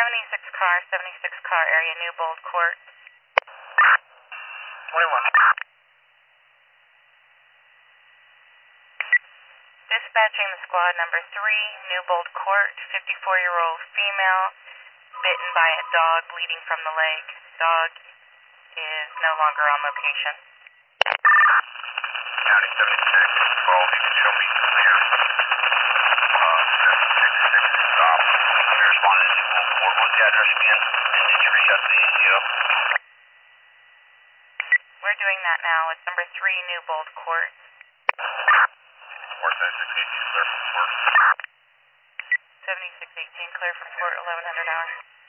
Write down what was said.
76 car area, Newbold Court. 21. Dispatching the squad number 3, Newbold Court, 54-year-old female, bitten by a dog, bleeding from the leg. Dog is no longer on location. County 76, 12, you can show me clear. 76, stop. We responded to Newbold Court. What's the address again? And did you reach out to the ACO? We're doing that now. It's number 3, Newbold Court. 7618, clear from Fort. 7618, clear for Fort 1100 hour.